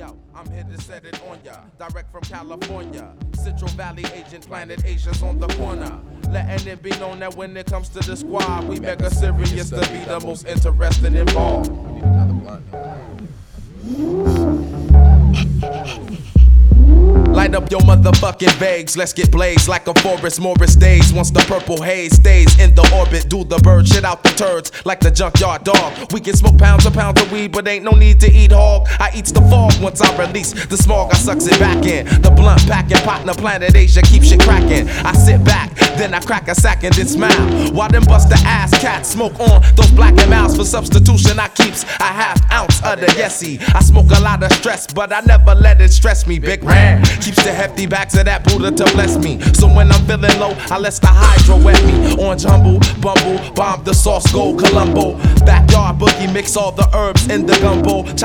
Yo, I'm here to set it on ya, direct from California. Central Valley agent, planet Asia's on the corner. Letting it be known that when it comes to the squad, we mega serious to be the most interested involved. Light up your motherfucking vagues, let's get blazed like a Forest Morris days. Once the purple haze stays in the orbit, do the bird shit out the turds like the junkyard dog. We can smoke pounds of weed, but ain't no need to eat hog. I eats the fog once I release the smog, I sucks it back in. The blunt packing partner, planet Asia, keep shit cracking. I sit back, then I crack a sack and then smile, while them buster ass cats smoke on those black and mouths. For substitution, I keeps a half ounce of the yesy. I smoke a lot of stress, but I never let it stress me. Big Ram keeps the hefty backs of that Buddha to bless me. So when I'm feeling low, I let the hydro wet me. Orange humble, bumble, bomb the sauce, gold Colombo. Backyard boogie, mix all the herbs in the gumbo.